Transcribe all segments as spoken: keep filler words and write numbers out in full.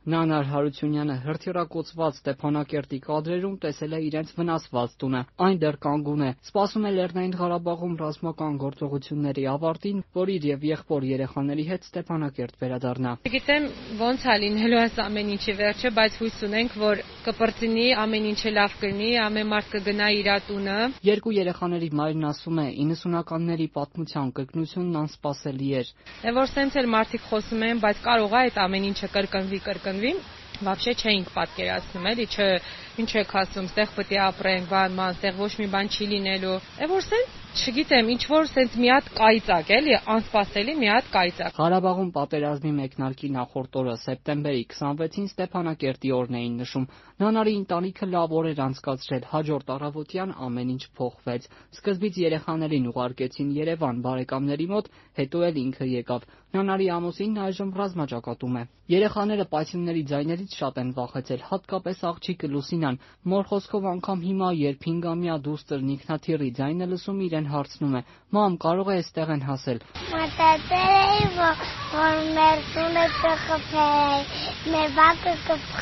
Նանար Հարությունյանը հրթիռակոծված Ստեփանակերտի կադրերում տեսել է իրենց վնասված տունը, այն դեռ կանգուն է, սպասում է Լեռնային Ղարաբաղում ռազմական գործողությունների ավարտին, որ իր և եղբոր երեխաների հետ Ստեփանակերտ վերադառնա։ Չգիտեմ ոնց է լինելու այս ամեն ինչի վերջը, բայց հույս ունենք, որ կպրծինի, ամեն ինչը լավ կլինի, ամեն մարդ կգնա իր տունը։ Երկու երեխաների մայրն ասում է, իննսունականների պատմության կրկնությունն անսպասելի էր։ Որ սենց էլ մարդիկ խոսում են, բայց կարող է այդ ամեն ինչը կրկնվի, կրկնվի, вообще չէինք պատկերացնում, էլի, չէ, ինչ եք ասում, ստեղ պետք է ապրենք, բան, ման, ստեղ ոչ մի բան չի լինելու։ Է որ սենց, չգիտեմ, ինչ որ սենց մի հատ կայծակ, էլի, անսպասելի մի հատ կայծակ։ Ղարաբաղում պատերազմի մեկնարկի նախորդ օրը սեպտեմբերի քսանվեցին Ստեփանակերտի օրն էին նշում։ Նանարի ընտանիքը լավ օր էր անցկացրել, հաջորդ առավոտյան ամեն ինչ փոխվեց։ Սկզբից երեխաներին ուղարկեցին Երևան բարեկամների մոտ, հետո էլ ինքը եկավ։ Նանարի ամուսինն այժմ ռազմաճակատում է։ Երեխաները պայթյունների ձայներից շատ են վախեցել, հատկապես աղջիկը Լուսինան։ Մոր խոսքով անգամ հիմա, երբ հինգամյա դուստրն ինքնաթիռի ձայնը լսում, իրեն հարցնում է. «Մամ, կարող է այստեղ են հասել»։ Մտածել էի, որ մեր տունը կխփեին, մեր բակը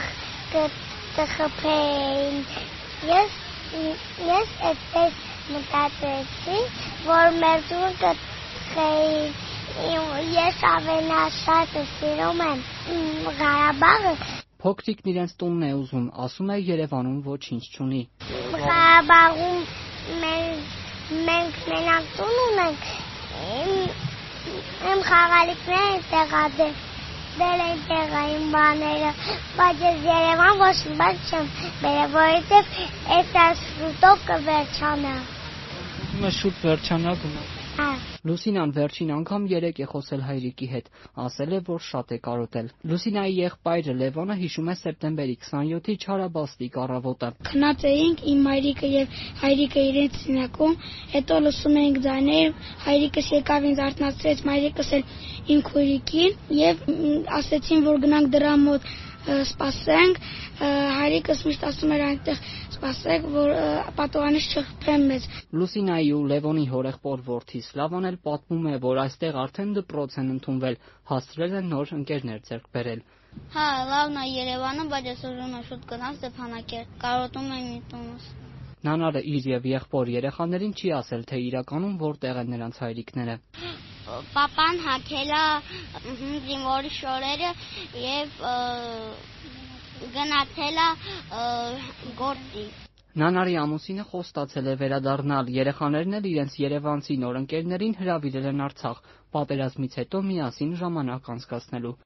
կխփեին։ Ես ես այդպես մտածեցի, որ մեր տունը կխփեին։ Ես ամենաշատը սիրում եմ Ղարաբաղը։ Փոքրիկն իրենց տունն է ուզում, ասում է Երևանում ոչինչ չունի։ Ղարաբաղում մենք մենակ տուն ունենք, իմ խաղալիքները տեղադրել են տեղային բաները, բայց ես Երևան ոչ մի բան չեմ բերել, որովհետև այս շուտով կվերջանա։ Ուզում է շուտ վերջանա գնա։ Լուսինան վերջին անգամ երեկ է խոսել հայրիկի հետ, ասել է, որ շատ է կարոտել։ Լուսինայի եղբայրը Լևոնը հիշում է սեպտեմբերի քսանյոթի չարաբաստիկ առավոտը։ Քնած էինք իմ մայրիկը եւ հայրիկը իրենց սենյակում, հետո լսում էինք ձայներ, հայրիկս եկավ ինձ արթնացրեց, մայրիկս էլ իմ քույրիկին եւ ասեցին, որ գնանք դրա մոտ սպասենք, հայրիկս միշտ ասում էր այնտեղ սպասեք, որ պատուհանից չխփեն մեզ։ Լուսինայի ու Լևոնի հորեղբոր որդի Սլավան էլ պատմում է, որ այստեղ արդեն դպրոց են ընդունվել, հասցրել են նոր ընկերներ ձեռք բերել։ Հա, լավն է Երևանը, բայց ես ուզում եմ շուտ գնալ Ստեփանակերտ, կարոտում եմ իմ տունս։ Նանարը իր եւ եղբոր երեխաներին չի ասել, թե իրականում որտեղ են նրանց հայրիկները։ Պապան հագել է զինվորի շորերը եւ գնացել է գործի։ Նանարի ամուսինը խոստացել է վերադառնալ, երեխաներն էլ իրենց երևանցի նոր ընկերներին հրավիրել են Արցախ, պատերազմից հետո միասին ժամանակ անցկացնելու։